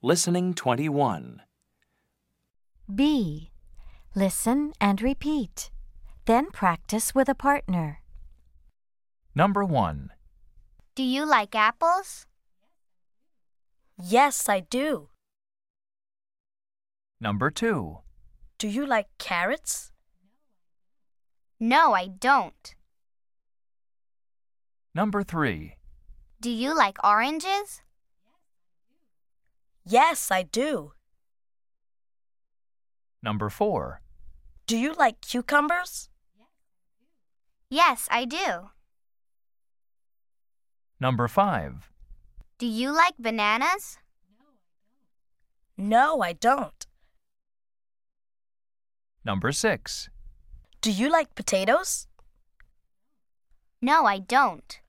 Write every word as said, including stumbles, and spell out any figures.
Listening twenty-one. B. Listen and repeat. Then practice with a partner. Number one. Do you like apples? Yes, I do. Number two. Do you like carrots? No, I don't. Number three. Do you like oranges? Yes, I do. Number four. Do you like cucumbers? Yes, I do. Number five. Do you like bananas? No, I don't. Number six. Do you like potatoes? No, I don't.